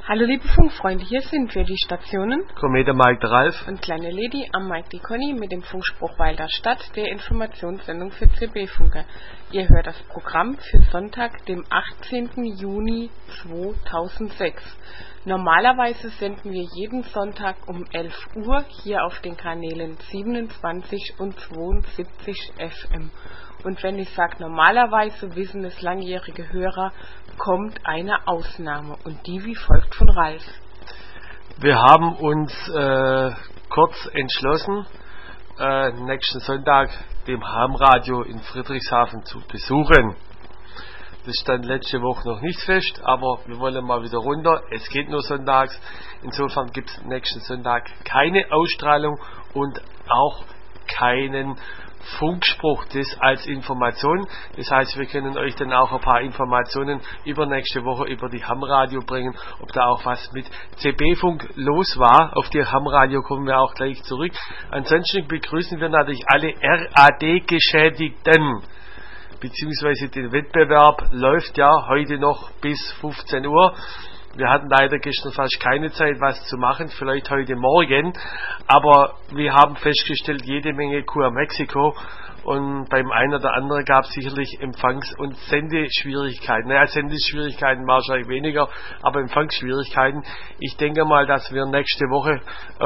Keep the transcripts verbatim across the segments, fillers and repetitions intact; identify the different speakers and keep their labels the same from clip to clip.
Speaker 1: Hallo liebe Funkfreunde, hier sind wir, die Stationen
Speaker 2: Komet am Mike der Ralf
Speaker 1: und Kleine Lady am Mike die Conny mit dem Funkspruch Walder Stadt, der Informationssendung für C B-Funker. Ihr hört das Programm für Sonntag, dem achtzehnten Juni zweitausendsechs. Normalerweise senden wir jeden Sonntag um elf Uhr hier auf den Kanälen siebenundzwanzig und zweiundsiebzig F M. Und wenn ich sage normalerweise, wissen es langjährige Hörer, kommt eine Ausnahme und die wie folgt von Ralf.
Speaker 2: Wir haben uns äh, kurz entschlossen, äh, nächsten Sonntag dem Hamradio in Friedrichshafen zu besuchen. Das stand letzte Woche noch nicht fest, aber wir wollen mal wieder runter. Es geht nur sonntags. Insofern gibt es nächsten Sonntag keine Ausstrahlung und auch keinen Funkspruch, das als Information. Das heißt, wir können euch dann auch ein paar Informationen über nächste Woche über die Hamradio bringen, ob da auch was mit C B-Funk los war. Auf die Hamradio kommen wir auch gleich zurück. Ansonsten begrüßen wir natürlich alle R A D-Geschädigten, beziehungsweise den Wettbewerb läuft ja heute noch bis fünfzehn Uhr. Wir hatten leider gestern fast keine Zeit, was zu machen, vielleicht heute Morgen, aber wir haben festgestellt, jede Menge Kur Mexiko und beim einen oder anderen gab es sicherlich Empfangs- und Sendeschwierigkeiten. Naja, Sendeschwierigkeiten wahrscheinlich weniger, aber Empfangsschwierigkeiten. Ich denke mal, dass wir nächste Woche,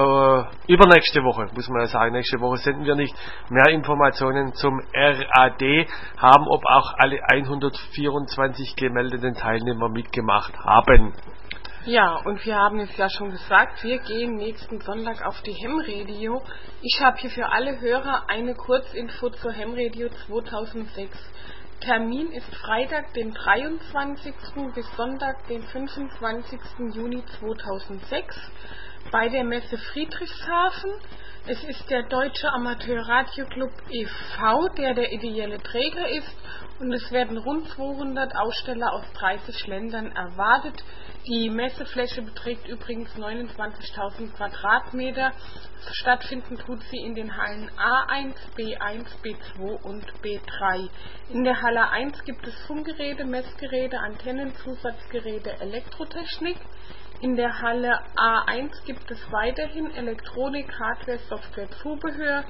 Speaker 2: äh, übernächste Woche, muss man ja sagen, nächste Woche senden wir nicht, mehr Informationen zum R A D haben, ob auch alle hundertvierundzwanzig gemeldeten Teilnehmer mitgemacht haben.
Speaker 1: Ja, und wir haben es ja schon gesagt, wir gehen nächsten Sonntag auf die Ham-Radio. Ich habe hier für alle Hörer eine Kurzinfo zur Ham-Radio zweitausendsechs. Termin ist Freitag, den dreiundzwanzigsten bis Sonntag, den fünfundzwanzigsten Juni zweitausendsechs bei der Messe Friedrichshafen. Es ist der Deutsche Amateurradioclub e V, der der ideelle Träger ist, und es werden rund zweihundert Aussteller aus dreißig Ländern erwartet. Die Messefläche beträgt übrigens neunundzwanzigtausend Quadratmeter. Stattfinden tut sie in den Hallen A eins, B eins, B zwei und B drei. In der Halle eins gibt es Funkgeräte, Messgeräte, Antennen, Zusatzgeräte, Elektrotechnik. In der Halle A eins gibt es weiterhin Elektronik, Hardware, Software, Zubehör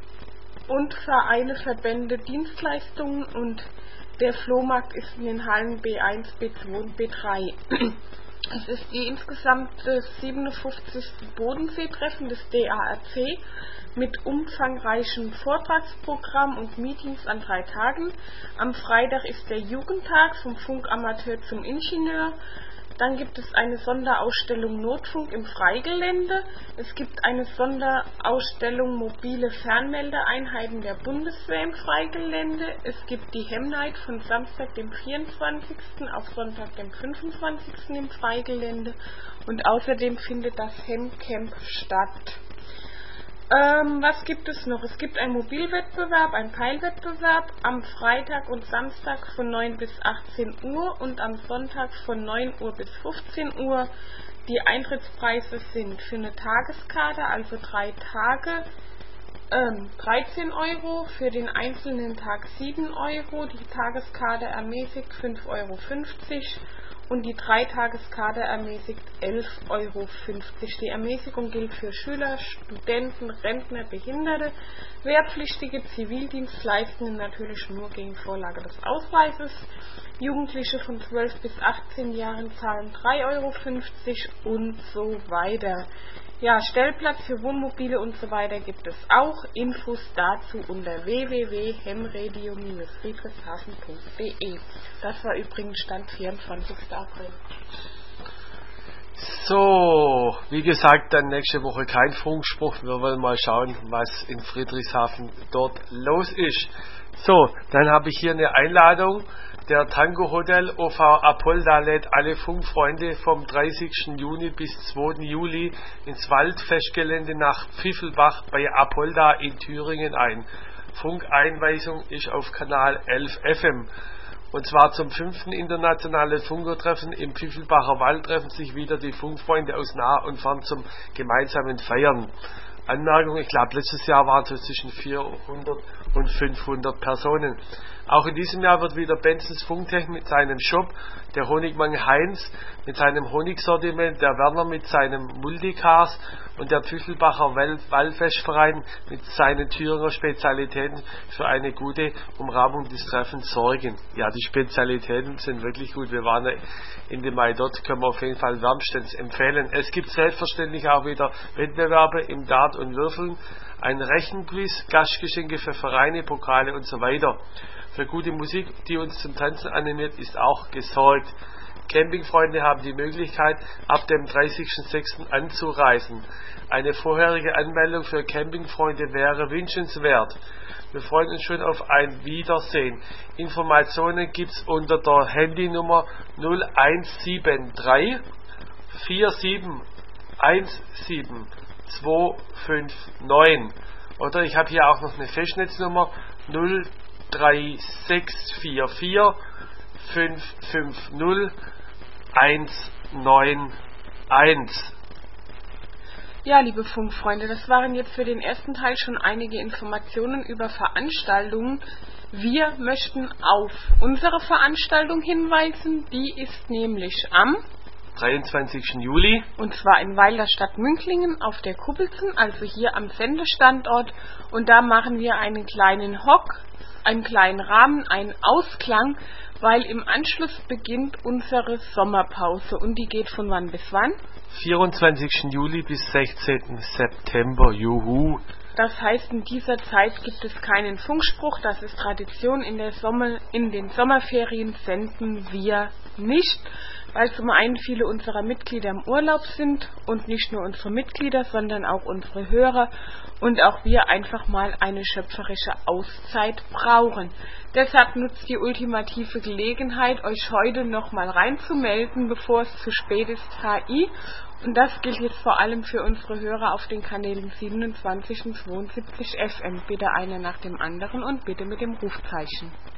Speaker 1: und Vereine, Verbände, Dienstleistungen, und der Flohmarkt ist in den Hallen B eins, B zwei und B drei. Es ist die insgesamt siebenundfünfzigste Bodenseetreffen des D A R C mit umfangreichem Vortragsprogramm und Meetings an drei Tagen. Am Freitag ist der Jugendtag vom Funkamateur zum Ingenieur. Dann gibt es eine Sonderausstellung Notfunk im Freigelände. Es gibt eine Sonderausstellung mobile Fernmeldeeinheiten der Bundeswehr im Freigelände. Es gibt die Ham Night von Samstag, dem vierundzwanzigsten auf Sonntag, dem fünfundzwanzigsten im Freigelände. Und außerdem findet das Ham Camp statt. Ähm, was gibt es noch? Es gibt einen Mobilwettbewerb, einen Peilwettbewerb am Freitag und Samstag von neun bis achtzehn Uhr und am Sonntag von neun Uhr bis fünfzehn Uhr. Die Eintrittspreise sind für eine Tageskarte, also drei Tage, ähm, dreizehn Euro, für den einzelnen Tag sieben Euro, die Tageskarte ermäßigt fünf Euro fünfzig und die Dreitageskarte ermäßigt elf Euro fünfzig. Die Ermäßigung gilt für Schüler, Studenten, Rentner, Behinderte, Wehrpflichtige, Zivildienstleistende, natürlich nur gegen Vorlage des Ausweises. Jugendliche von zwölf bis achtzehn Jahren zahlen drei Euro fünfzig und so weiter. Ja, Stellplatz für Wohnmobile und so weiter gibt es auch. Infos dazu unter w w w punkt hamradio Bindestrich friedrichshafen punkt d e. Das war übrigens Stand vierundzwanzigsten April.
Speaker 2: So, wie gesagt, dann nächste Woche kein Funkspruch. Wir wollen mal schauen, was in Friedrichshafen dort los ist. So, dann habe ich hier eine Einladung. Der Tango Hotel O V Apolda lädt alle Funkfreunde vom dreißigsten Juni bis zweiten Juli ins Waldfestgelände nach Pfiffelbach bei Apolda in Thüringen ein. Funkeinweisung ist auf Kanal elf F M. Und zwar zum fünften internationalen Funkertreffen im Pfiffelbacher Wald treffen sich wieder die Funkfreunde aus nah und fern zum gemeinsamen Feiern. Anmerkung, ich glaube letztes Jahr waren es so zwischen vierhundert und fünfhundert Personen. Auch in diesem Jahr wird wieder Benzens Funktech mit seinem Shop, der Honigmann Heinz mit seinem Honigsortiment, der Werner mit seinem Multicars und der Pfiffelbacher Wallfestverein mit seinen Thüringer Spezialitäten für eine gute Umrahmung des Treffens sorgen. Ja, die Spezialitäten sind wirklich gut. Wir waren in dem Mai dort, können wir auf jeden Fall wärmstens empfehlen. Es gibt selbstverständlich auch wieder Wettbewerbe im Dart und Würfeln, ein Rechenquiz, Gastgeschenke für Vereine, Pokale und so weiter. Für gute Musik, die uns zum Tanzen animiert, ist auch gesorgt. Campingfreunde haben die Möglichkeit, ab dem dreißigsten sechsten anzureisen. Eine vorherige Anmeldung für Campingfreunde wäre wünschenswert. Wir freuen uns schon auf ein Wiedersehen. Informationen gibt's unter der Handynummer null eins sieben drei vier sieben eins sieben zwei fünf neun. Oder ich habe hier auch noch eine Festnetznummer null drei sechs vier vier fünf fünf null eins neun eins.
Speaker 1: Ja, liebe Funkfreunde, das waren jetzt für den ersten Teil schon einige Informationen über Veranstaltungen. Wir möchten auf unsere Veranstaltung hinweisen. Die ist nämlich am
Speaker 2: dreiundzwanzigsten Juli.
Speaker 1: Und zwar in Weil der Stadt Münklingen auf der Kuppelsen, also hier am Sendestandort. Und da machen wir einen kleinen Hock, einen kleinen Rahmen, einen Ausklang, weil im Anschluss beginnt unsere Sommerpause. Und die geht von wann bis wann?
Speaker 2: vierundzwanzigsten Juli bis sechzehnten September. Juhu!
Speaker 1: Das heißt, in dieser Zeit gibt es keinen Funkspruch. Das ist Tradition. In, der Sommer, in den Sommerferien senden wir nicht, weil zum einen viele unserer Mitglieder im Urlaub sind und nicht nur unsere Mitglieder, sondern auch unsere Hörer und auch wir einfach mal eine schöpferische Auszeit brauchen. Deshalb nutzt die ultimative Gelegenheit, euch heute nochmal reinzumelden, bevor es zu spät ist, H I. Und das gilt jetzt vor allem für unsere Hörer auf den Kanälen siebenundzwanzig und zweiundsiebzig F M. Bitte einer nach dem anderen und bitte mit dem Rufzeichen.